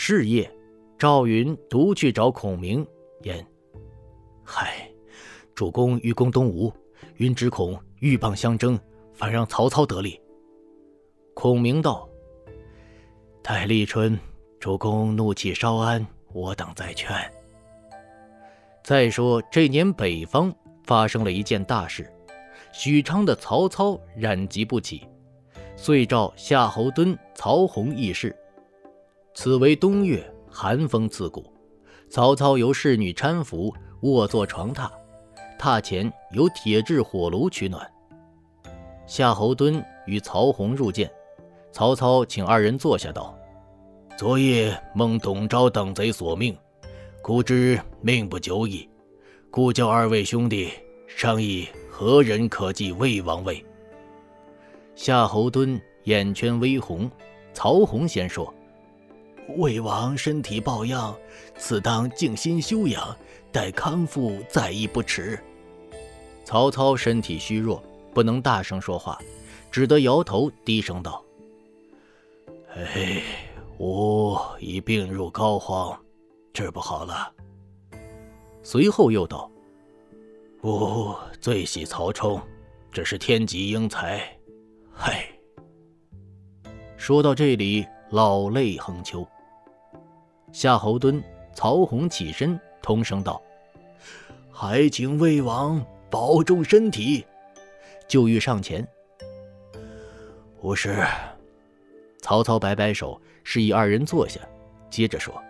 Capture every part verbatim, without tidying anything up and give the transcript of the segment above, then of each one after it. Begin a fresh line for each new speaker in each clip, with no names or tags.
是夜，赵云独去找孔明，言：嗨，主公欲攻东吴，云只恐鹬蚌相争，反让曹操得利。孔明道：待立春，主公怒气稍安，我等再劝。再说这年北方发生了一件大事，许昌的曹操染疾不起，遂召夏侯惇、曹洪议事。此为冬月，寒风刺骨，曹操由侍女搀扶，卧坐床榻，榻前有铁制火炉取暖。夏侯惇与曹洪入见，曹操请二人坐下道：昨夜蒙董昭等贼所命，故知命不久矣，故叫二位兄弟商议何人可继魏王位。夏侯惇眼圈微红，曹洪先说：魏王身体抱恙，此当静心休养，待康复再议不迟。曹操身体虚弱，不能大声说话，只得摇头低声道：哎，吾已病入膏肓，治不好了。随后又道：吾最喜曹冲，只是天极英才，嗨。说到这里，老泪横秋。夏侯惇、曹洪起身，同声道：还请魏王保重身体。就欲上前。无事。曹操摆摆手，示意二人坐下，接着说：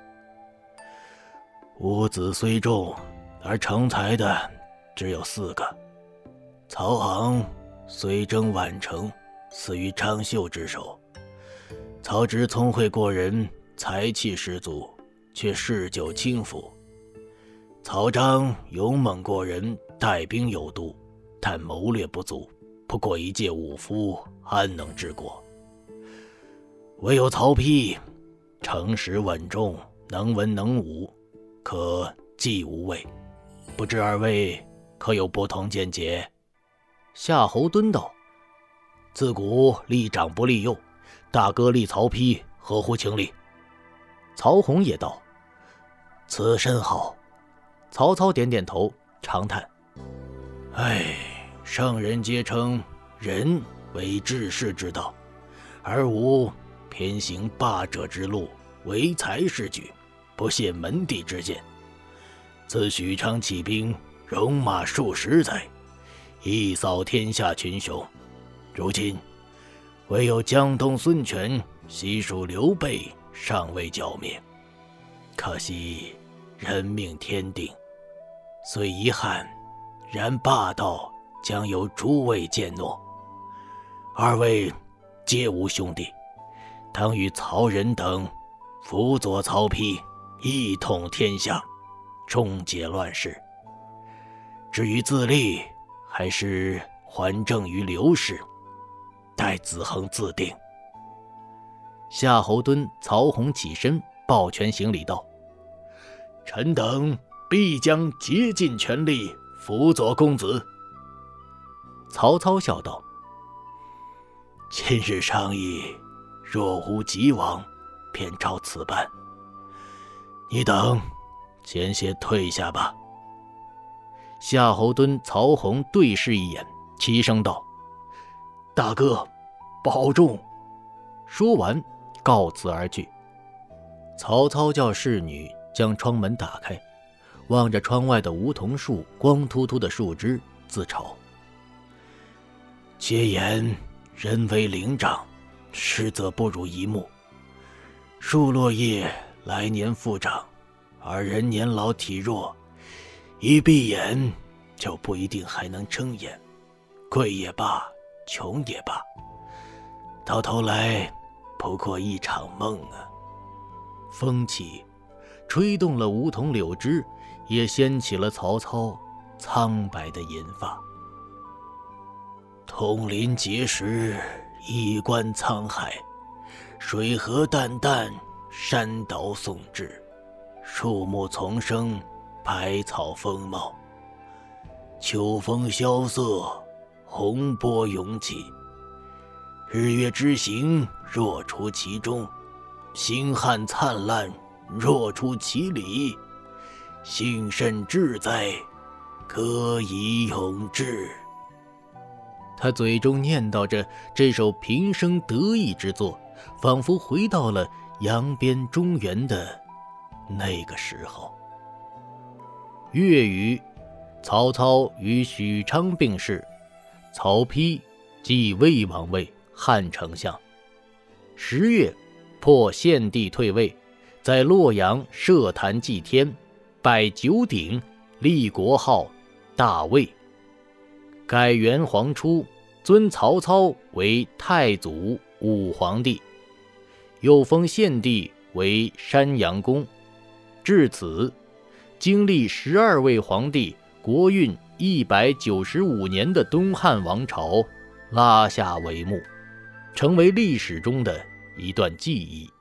吾子虽众，而成才的只有四个。曹昂虽征宛城，死于张绣之手。曹植聪慧过人，才气十足，却嗜酒轻浮。曹彰勇猛过人，带兵有度，但谋略不足，不过一介武夫，安能治国？唯有曹丕，诚实稳重，能文能武，可继无畏。不知二位可有不同见解？夏侯惇道：自古立长不立幼，大哥立曹丕，合乎情理。曹洪也道：此甚好。曹操点点头，长叹：唉，圣人皆称仁为治世之道，而吾偏行霸者之路，唯才是举，不屑门第之见。自许昌起兵，戎马数十载，一扫天下群雄。如今唯有江东孙权、西蜀刘备尚未剿灭，可惜人命天定，虽遗憾，然霸道将由诸位践诺。二位皆无兄弟，当与曹仁等辅佐曹丕，一统天下，终结乱世。至于自立，还是还政于刘氏，待子恒自定。夏侯惇、曹洪起身，抱拳行礼道：臣等必将竭尽全力辅佐公子。曹操笑道：今日商议，若无急往，便照此办。你等先些退下吧。夏侯惇、曹洪对视一眼，齐声道：大哥保重。说完告辞而去。曹操叫侍女将窗门打开，望着窗外的梧桐树光秃秃的树枝，自嘲：皆言人为灵长，实则不如一木。树落叶来年复长，而人年老体弱，一闭眼就不一定还能睁眼，贵也罢，穷也罢，到头来不过一场梦啊。风起，吹动了梧桐柳枝，也掀起了曹操苍白的银发。统临碣石，一观沧海，水河淡淡，山岛宋至，树木丛生，百草丰茂。秋风萧瑟，洪波涌起，日月之行若处其中，星汉灿烂， 若出其里，幸甚至哉，可以永志。”他嘴中念叨着这首平生得意之作，仿佛回到了扬鞭中原的那个时候。月余，曹操与许昌病逝，曹丕继魏王位，汉丞相。十月，破献帝退位，在洛阳设坛祭天，拜九鼎，立国号大魏。改元皇初，尊曹操为太祖武皇帝，又封献帝为山阳公。至此，经历十二位皇帝，国运一百九十五年的东汉王朝拉下帷幕，成为历史中的一段记忆。